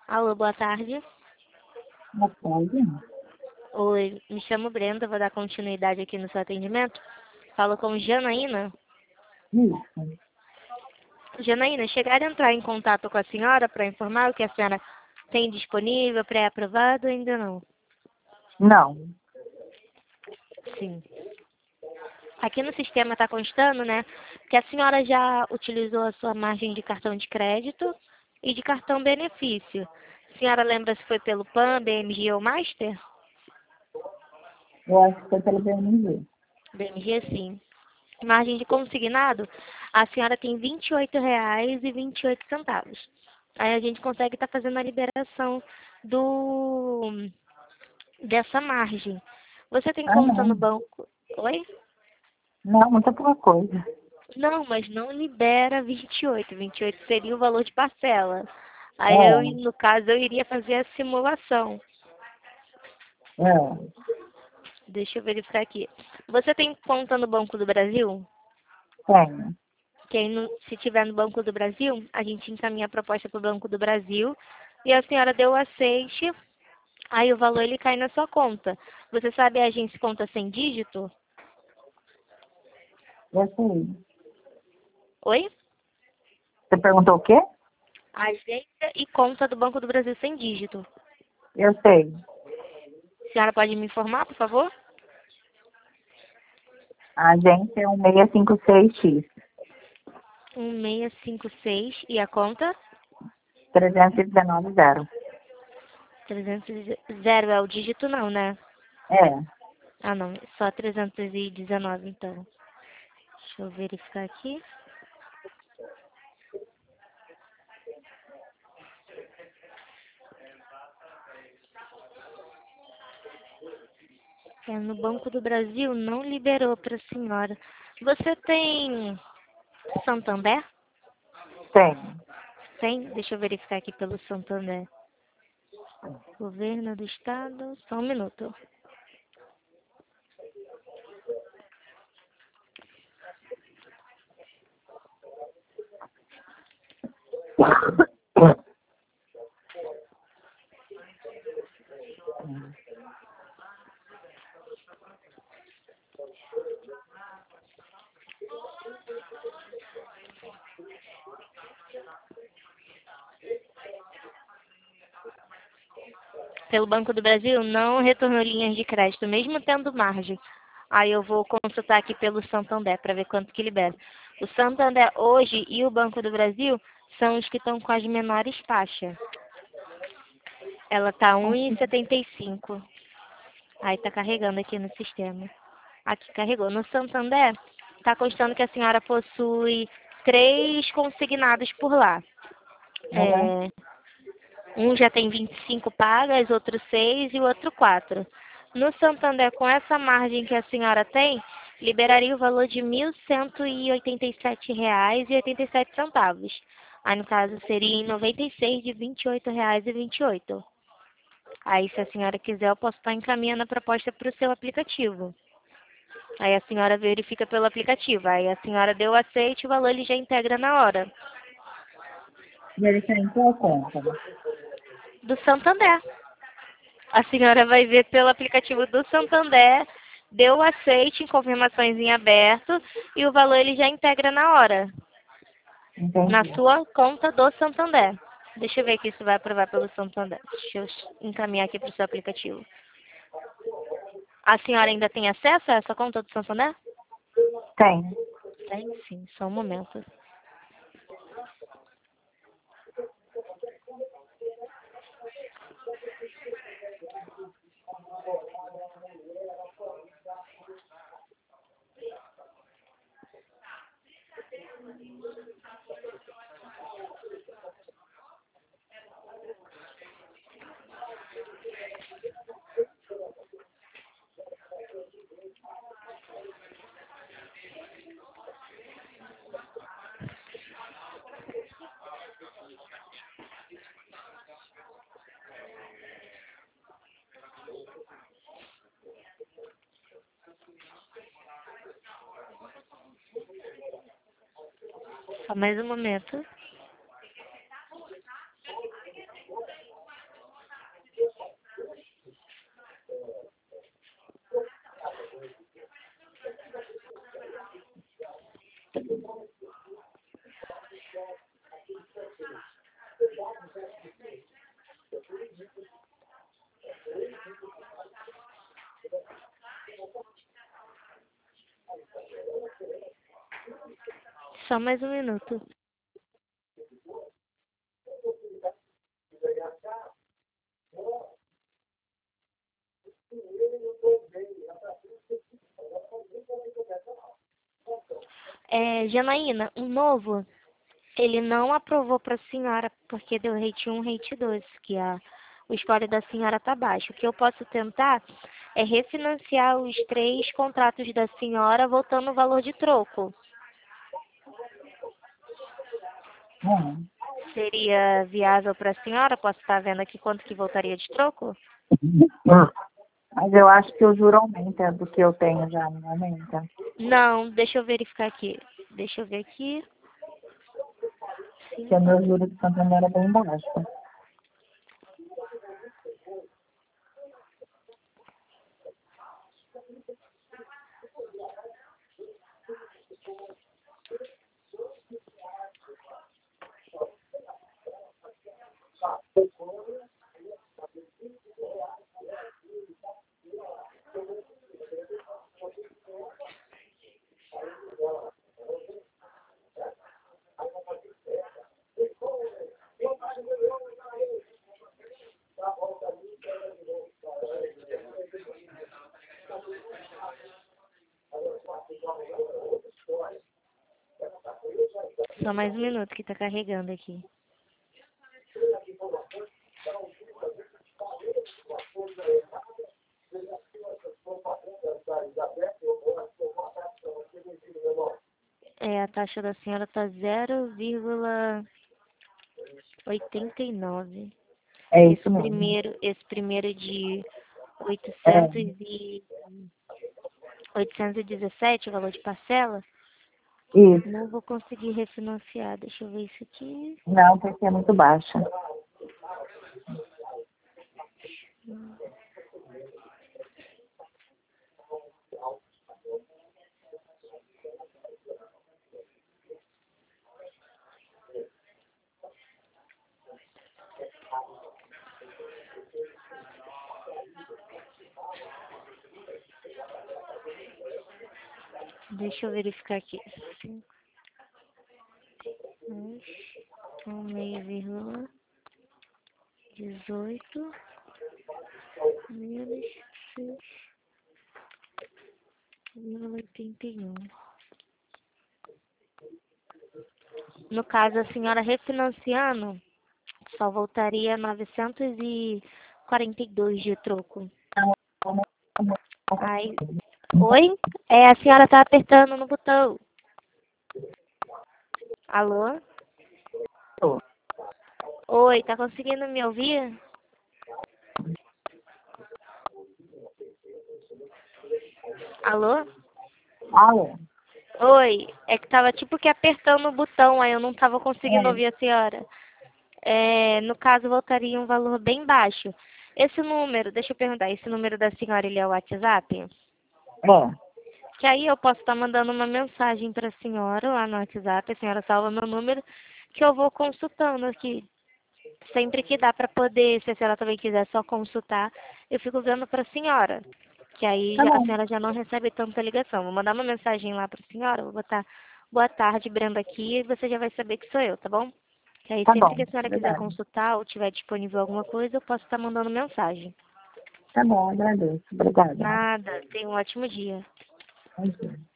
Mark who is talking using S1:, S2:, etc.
S1: Alô, boa tarde.
S2: Boa tarde.
S1: Oi, me chamo Brenda, vou dar continuidade aqui no seu atendimento. Falo com Janaína.
S2: Isso.
S1: Janaína, chegaram a entrar em contato com a senhora para informar o que a senhora tem disponível, pré-aprovado ou ainda não?
S2: Não.
S1: Sim. Aqui no sistema está constando, né, que a senhora já utilizou a sua margem de cartão de crédito e de cartão benefício. A senhora lembra se foi pelo PAN, BMG ou Master?
S2: Eu acho que foi pelo BMG.
S1: BMG, sim. Margem de consignado, a senhora tem R$ 28,28. Aí a gente consegue estar fazendo a liberação dessa margem. Você tem
S2: Ah,
S1: conta
S2: não.
S1: no banco? Oi?
S2: Não, muita pouca coisa.
S1: Não, mas não libera 28. 28 seria o valor de parcela. Aí eu,
S2: É,
S1: no caso, eu iria fazer a simulação.
S2: é.
S1: Deixa eu verificar aqui. Você tem conta no Banco do Brasil?
S2: Tenho.
S1: Se tiver no Banco do Brasil, a gente encaminha a proposta para o Banco do Brasil e a senhora deu o aceite, aí o valor ele cai na sua conta. Você sabe a agência conta sem dígito?
S2: Eu sei.
S1: Oi?
S2: Você perguntou o quê?
S1: Agência e conta do Banco do Brasil sem dígito.
S2: Eu sei.
S1: A senhora pode me informar, por favor?
S2: A agência é 1656X.
S1: 1656 e a conta?
S2: 319,0.
S1: 300, zero é o dígito não, né?
S2: É.
S1: Ah, não, só 319 então. Deixa eu verificar aqui. No Banco do Brasil não liberou para a senhora. Você tem Santander?
S2: Tenho.
S1: Tem? Deixa eu verificar aqui pelo Santander. Governo do Estado, só um minuto. Pelo Banco do Brasil não retornou linhas de crédito, mesmo tendo margem. Aí eu vou consultar aqui pelo Santander para ver quanto que libera. O Santander hoje e o Banco do Brasil são os que estão com as menores taxas. Ela tá 1,75. Aí tá carregando aqui no sistema. Aqui carregou. No Santander, tá constando que a senhora possui 3 consignados por lá.
S2: Uhum.
S1: É, um já tem 25 pagas, outro 6 e o outro 4. No Santander, com essa margem que a senhora tem, liberaria o valor de R$ 1.187,87. Aí, no caso, seria em 96 de R$ 28,28. Aí, se a senhora quiser, eu posso estar encaminhando a proposta para o seu aplicativo. Aí a senhora verifica pelo aplicativo. Aí a senhora deu o aceite, o valor ele já integra na hora.
S2: E ele está em qual conta?
S1: Do Santander. A senhora vai ver pelo aplicativo do Santander, deu o aceite em confirmações em aberto e o valor ele já integra na hora, na
S2: Entendi.
S1: sua conta do Santander. Deixa eu ver aqui se vai aprovar pelo Santander. Deixa eu encaminhar aqui para o seu aplicativo. A senhora ainda tem acesso a essa conta do Santander?
S2: Tenho.
S1: Tem sim, só um momento. Só mais um momento. Só mais um minuto. Janaína, o novo, ele não aprovou para a senhora porque deu rate 1, rate 2, que o score da senhora está baixo. O que eu posso tentar é refinanciar os 3 contratos da senhora voltando o valor de troco. Seria viável para a senhora? Posso estar vendo aqui quanto que voltaria de troco?
S2: Mas eu acho que o juro aumenta do que eu tenho já, não aumenta?
S1: Não, deixa eu verificar aqui. Deixa eu ver aqui.
S2: Porque o meu juro de Santander é bem baixo.
S1: Só mais um minuto que tá carregando aqui. A taxa da senhora tá 0,89.
S2: É isso mesmo.
S1: Esse primeiro de
S2: É.
S1: 817, o valor de parcela,
S2: Isso.
S1: não vou conseguir refinanciar. Deixa eu ver isso aqui.
S2: Não, porque é muito baixa.
S1: Deixa eu verificar aqui. 1,18 menos 6,81. No caso, a senhora refinanciando, só voltaria 942 de troco. Aí, oi? A senhora tá apertando no botão. Alô? Oi, tá conseguindo me ouvir? Alô?
S2: Alô?
S1: Oi, é que tava tipo que apertando o botão, aí eu não tava conseguindo ouvir a senhora. No caso, voltaria um valor bem baixo. Esse número, deixa eu perguntar, esse número da senhora, ele é o WhatsApp?
S2: É.
S1: Que aí eu posso estar mandando uma mensagem para a senhora lá no WhatsApp, a senhora salva meu número, que eu vou consultando aqui. Sempre que dá para poder, se a senhora também quiser só consultar, eu fico vendo para a senhora. Que aí
S2: Tá
S1: a
S2: bom.
S1: senhora já não recebe tanta ligação. Vou mandar uma mensagem lá para a senhora, vou botar boa tarde, Brenda aqui, e você já vai saber que sou eu, tá bom? Que aí
S2: Tá
S1: sempre que
S2: bom.
S1: a senhora quiser
S2: Obrigada.
S1: consultar ou tiver disponível alguma coisa, eu posso estar mandando mensagem.
S2: Tá bom, agradeço. Obrigada.
S1: Nada, tenha um ótimo dia.
S2: Bom dia.